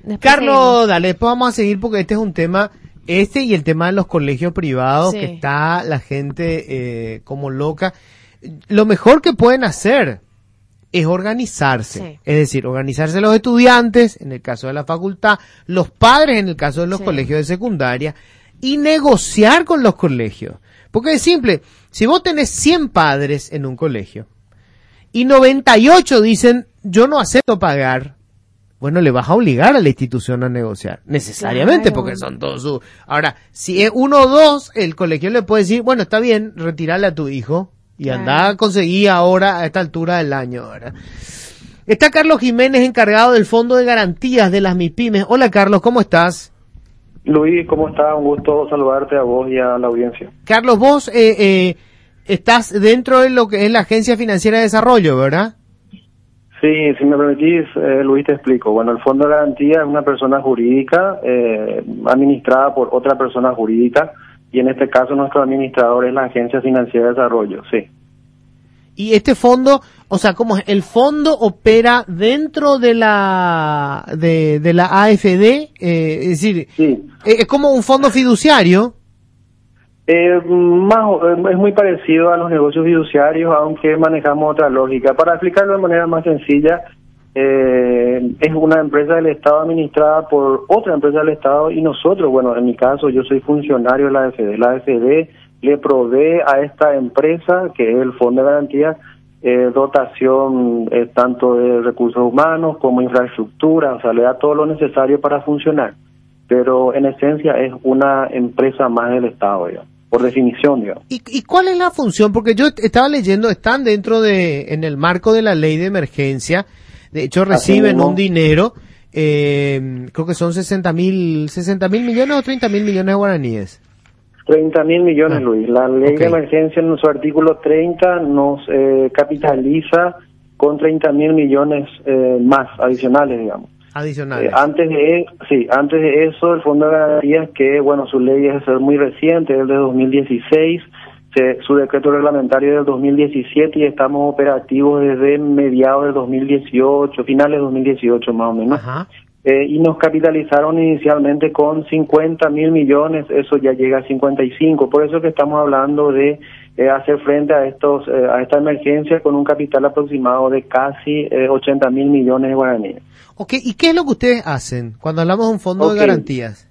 Después Carlos, seguimos. dale, después vamos a seguir porque este es un tema, este y el tema de los colegios privados, Sí. que está la gente como loca. Lo mejor que pueden hacer es organizarse, Sí. es decir, organizarse los estudiantes, en el caso de la facultad, los padres en el caso de los Sí. colegios de secundaria, y negociar con los colegios. Porque es simple, si vos tenés 100 padres en un colegio, y 98 dicen, yo no acepto pagar, bueno, le vas a obligar a la institución a negociar, necesariamente, Claro. porque son todos sus... Ahora, si es uno o dos, el colegio le puede decir, bueno, está bien, retirale a tu hijo, y Claro. anda a conseguir ahora, a esta altura del año, ¿verdad? Está Carlos Jiménez, encargado del Fondo de Garantías de las MIPYMES. Hola, Carlos, ¿cómo estás? Luis, ¿cómo estás? Un gusto saludarte a vos y a la audiencia. Carlos, vos estás dentro de lo que es la Agencia Financiera de Desarrollo, ¿verdad? Sí, si me permitís, Luis, te explico. Bueno, el Fondo de Garantía es una persona jurídica administrada por otra persona jurídica y en este caso nuestro administrador es la Agencia Financiera de Desarrollo, sí. Y este fondo, o sea, ¿cómo es? ¿El fondo opera dentro de la de la AFD? Es decir, Sí. es como un fondo fiduciario. Es muy parecido a los negocios fiduciarios, aunque manejamos otra lógica. Para explicarlo de manera más sencilla, es una empresa del Estado administrada por otra empresa del Estado y nosotros, bueno, en mi caso yo soy funcionario de la AFD. La AFD le provee a esta empresa, que es el Fondo de Garantía, dotación tanto de recursos humanos como infraestructura, o sea, le da todo lo necesario para funcionar. Pero en esencia es una empresa más del Estado, digamos, por definición, digamos. ¿Y cuál es la función? Porque yo estaba leyendo, están dentro en el marco de la ley de emergencia, de hecho reciben mismo. un dinero, creo que son 60.000 millones o 30.000 millones de guaraníes. 30.000 millones, Luis. La ley ok. de emergencia en su artículo 30 nos capitaliza con 30.000 millones más adicionales, digamos. Adicionales. Antes de eso, el Fondo de Garantías, que bueno, su ley es muy reciente, es de 2016, su decreto reglamentario es del 2017 y estamos operativos desde mediados del 2018, finales de 2018 más o menos. Ajá. Y nos capitalizaron inicialmente con 50.000 millones, eso ya llega a 55, por eso que estamos hablando de hacer frente a esta emergencia con un capital aproximado de casi 80.000 millones de guaraníes. Ok, ¿y qué es lo que ustedes hacen cuando hablamos de un fondo de garantías?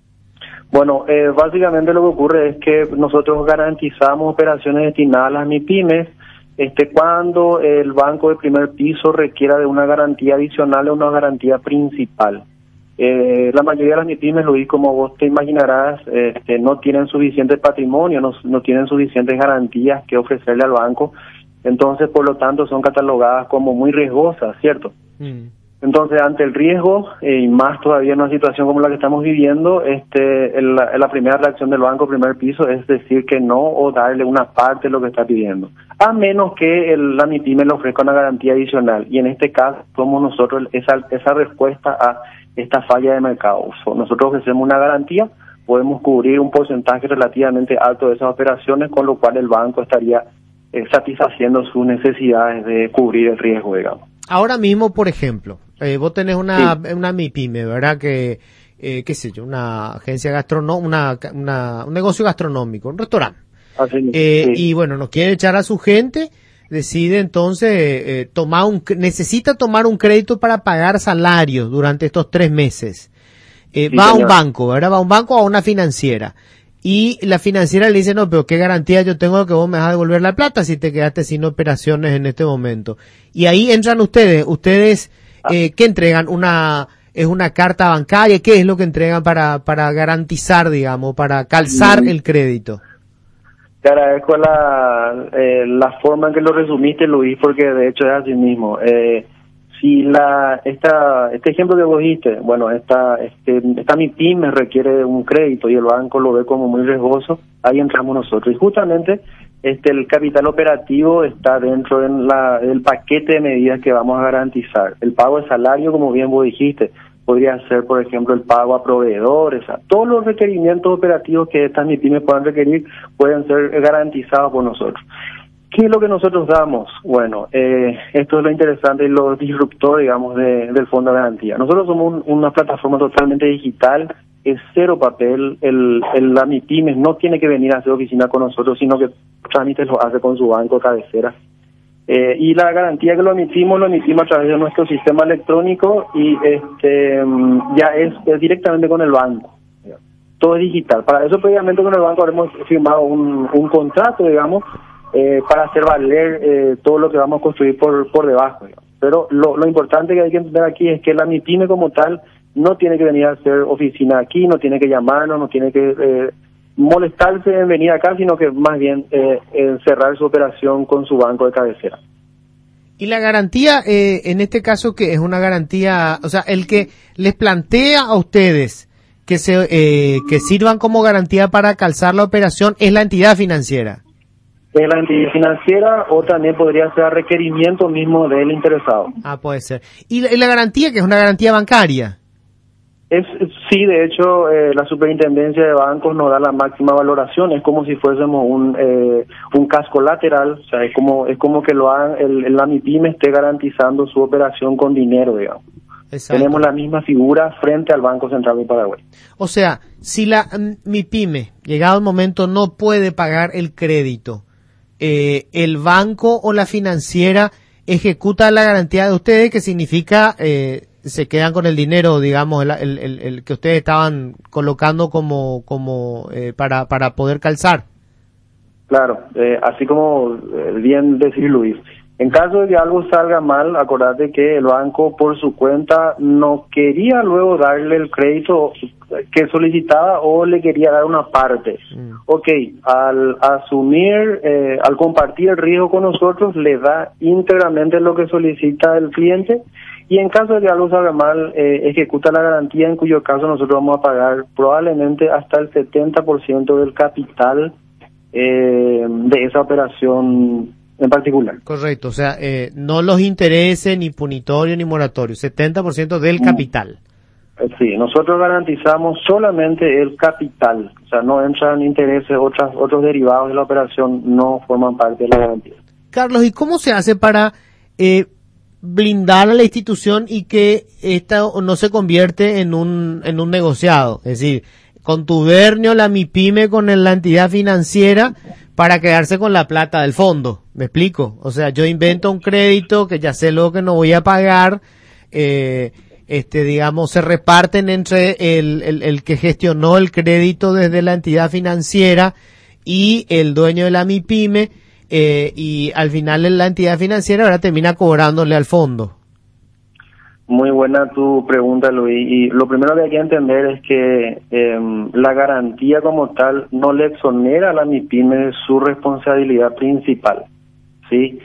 Bueno, básicamente lo que ocurre es que nosotros garantizamos operaciones destinadas a las MIPYMES, cuando el banco de primer piso requiera de una garantía adicional o una garantía principal. La mayoría de las MIPYMES, Luis, como vos te imaginarás, no tienen suficiente patrimonio, no tienen suficientes garantías que ofrecerle al banco, entonces por lo tanto son catalogadas como muy riesgosas, ¿cierto? Entonces, ante el riesgo, y más todavía en una situación como la que estamos viviendo, la primera reacción del banco primer piso es decir que no o darle una parte de lo que está pidiendo, a menos que la MIPYME le ofrezca una garantía adicional. Y en este caso, somos nosotros esa respuesta a esta falla de mercado. Nosotros ofrecemos una garantía, podemos cubrir un porcentaje relativamente alto de esas operaciones, con lo cual el banco estaría satisfaciendo sus necesidades de cubrir el riesgo, digamos. Ahora mismo, por ejemplo, vos tenés una MIPYME, ¿verdad? Que, qué sé yo, una agencia gastronómica, un negocio gastronómico, un restaurante. Así, Y bueno, nos quiere echar a su gente, decide entonces necesita tomar un crédito para pagar salarios durante estos 3 meses. Va a un banco, ¿verdad? Va a un banco o a una financiera. Y la financiera le dice, no, pero ¿qué garantía yo tengo de que vos me vas a devolver la plata si te quedaste sin operaciones en este momento? Y ahí entran ustedes, ¿qué entregan? ¿Es una carta bancaria? ¿Qué es lo que entregan para garantizar, digamos, para calzar el crédito? Te agradezco la forma en que lo resumiste, Luis, porque de hecho es así mismo. Si este ejemplo que vos dijiste, bueno, esta MIPYME requiere un crédito y el banco lo ve como muy riesgoso, ahí entramos nosotros. Y justamente el capital operativo está dentro del paquete de medidas que vamos a garantizar. El pago de salario, como bien vos dijiste, podría ser, por ejemplo, el pago a proveedores. Todos los requerimientos operativos que estas MIPYMES puedan requerir pueden ser garantizados por nosotros. ¿Qué es lo que nosotros damos? Bueno, esto es lo interesante y lo disruptor, digamos, del Fondo de Garantía. Nosotros somos una plataforma totalmente digital, es cero papel. La MIPYME no tiene que venir a hacer oficina con nosotros, sino que trámites lo hace con su banco cabecera. Y la garantía que lo emitimos a través de nuestro sistema electrónico y ya es directamente con el banco. Todo es digital. Para eso, previamente con el banco habremos firmado un contrato, digamos, para hacer valer todo lo que vamos a construir por debajo, digamos. Pero lo importante que hay que entender aquí es que la MIPYME como tal no tiene que venir a hacer oficina aquí, no tiene que llamarnos, no tiene que molestarse en venir acá, sino que más bien cerrar su operación con su banco de cabecera. Y la garantía, en este caso, que es una garantía, o sea, el que les plantea a ustedes que sirvan como garantía para calzar la operación es la entidad financiera. Es la entidad financiera o también podría ser a requerimiento mismo del interesado. Ah, puede ser. ¿Y la garantía, que es una garantía bancaria? Sí, de hecho, la Superintendencia de Bancos nos da la máxima valoración. Es como si fuésemos un casco lateral, o sea, es como que lo hagan, la MIPYME esté garantizando su operación con dinero, digamos. Exacto. Tenemos la misma figura frente al Banco Central de Paraguay. O sea, si la MIPYME, llegado el momento, no puede pagar el crédito, el banco o la financiera ejecuta la garantía de ustedes, que significa se quedan con el dinero, digamos, el que ustedes estaban colocando como para poder calzar. Claro, así como bien decir Luis. En caso de que algo salga mal, acordate que el banco por su cuenta no quería luego darle el crédito que solicitaba o le quería dar una parte. Ok, al asumir, al compartir el riesgo con nosotros, le da íntegramente lo que solicita el cliente y en caso de que algo salga mal, ejecuta la garantía, en cuyo caso nosotros vamos a pagar probablemente hasta el 70% del capital de esa operación en particular. Correcto, o sea, no los intereses, ni punitorio, ni moratorio, 70% del capital. Sí, nosotros garantizamos solamente el capital, o sea, no entran intereses, otros derivados de la operación no forman parte de la garantía. Carlos, ¿y cómo se hace para blindar a la institución y que esta no se convierte en un negociado? Es decir, contubernio la MIPYME con la entidad financiera para quedarse con la plata del fondo. ¿Me explico? O sea, yo invento un crédito que ya sé lo que no voy a pagar, digamos, se reparten entre el que gestionó el crédito desde la entidad financiera y el dueño de la MIPYME, y al final la entidad financiera ahora termina cobrándole al fondo. Muy buena tu pregunta, Luis. Y lo primero que hay que entender es que la garantía como tal no le exonera a la MIPYME de su responsabilidad principal, ¿sí?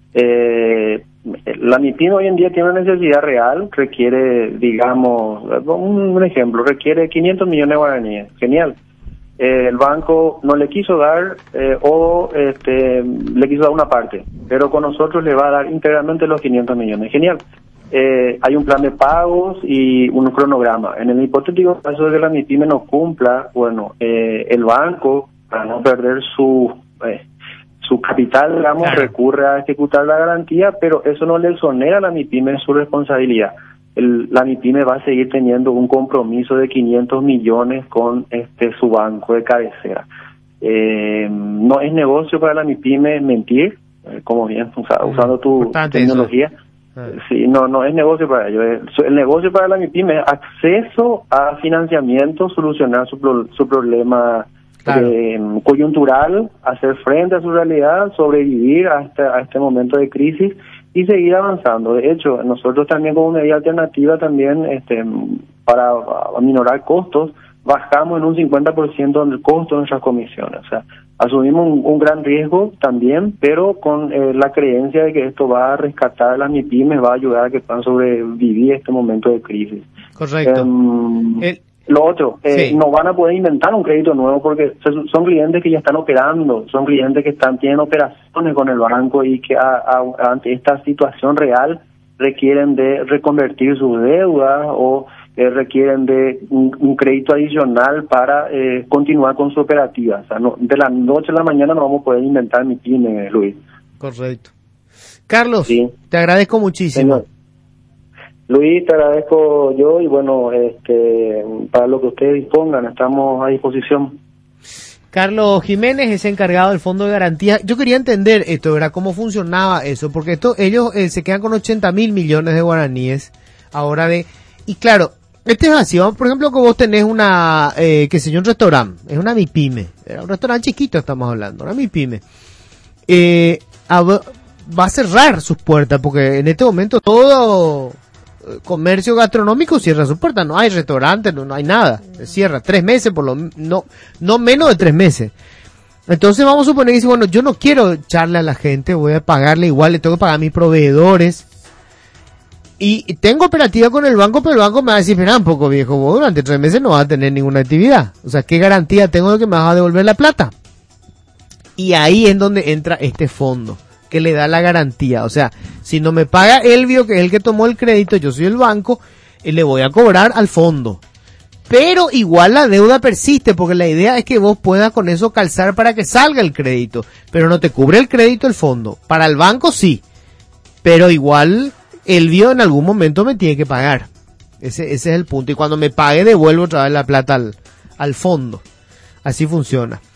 La MIPYME hoy en día tiene una necesidad real, requiere, digamos, un ejemplo, requiere 500 millones de guaraníes. Genial. El banco no le quiso dar o le quiso dar una parte, pero con nosotros le va a dar íntegramente los 500 millones. Genial. Hay un plan de pagos y un cronograma. En el hipotético caso de que la MIPYME no cumpla, bueno, el banco, para no perder su capital, digamos, claro, recurre a ejecutar la garantía, pero eso no le exonera a la MIPYME su responsabilidad. La MIPYME va a seguir teniendo un compromiso de 500 millones con su banco de cabecera. No es negocio para la MIPYME mentir, como bien usando tu tecnología. Sí, no es negocio para ellos. El negocio para la MIPYME es acceso a financiamiento, solucionar su problema, claro, coyuntural, hacer frente a su realidad, sobrevivir a este momento de crisis y seguir avanzando. De hecho, nosotros también como medida alternativa también para aminorar costos, bajamos en un 50% el costo de nuestras comisiones. O sea, asumimos un gran riesgo también, pero con la creencia de que esto va a rescatar a las MIPYMES, va a ayudar a que puedan sobrevivir este momento de crisis. Correcto. Lo otro, sí, no van a poder inventar un crédito nuevo porque son clientes que ya están operando, son clientes que tienen operaciones con el banco y que ante esta situación real requieren de reconvertir sus deudas o requieren de un crédito adicional para continuar con su operativa. O sea, de la noche a la mañana no vamos a poder inventar MIPYME, Luis. Correcto. Carlos, Sí. te agradezco muchísimo. Señor. Luis, te agradezco yo y bueno, para lo que ustedes dispongan, estamos a disposición. Carlos Jiménez es encargado del Fondo de Garantía. Yo quería entender esto, ¿verdad? ¿Cómo funcionaba eso? Porque ellos se quedan con 80.000 millones de guaraníes ahora y claro, este es así, por ejemplo, que vos tenés un restaurante, es una MIPYME, un restaurante chiquito estamos hablando, una MIPYME. Va a cerrar sus puertas porque en este momento todo comercio gastronómico cierra sus puertas, no hay restaurantes, no hay nada, se cierra 3 meses no menos de 3 meses. Entonces vamos a suponer que dice, bueno, yo no quiero echarle a la gente, voy a pagarle igual, le tengo que pagar a mis proveedores y tengo operativa con el banco, pero el banco me va a decir, mira un poco viejo, vos durante 3 meses no vas a tener ninguna actividad, o sea, ¿qué garantía tengo de que me vas a devolver la plata? Y ahí es donde entra este fondo que le da la garantía, o sea, si no me paga Elvio, que es el que tomó el crédito, yo soy el banco, le voy a cobrar al fondo. Pero igual la deuda persiste, porque la idea es que vos puedas con eso calzar para que salga el crédito, pero no te cubre el crédito el fondo. Para el banco sí, pero igual Elvio en algún momento me tiene que pagar. Ese es el punto, y cuando me pague devuelvo otra vez la plata al fondo. Así funciona.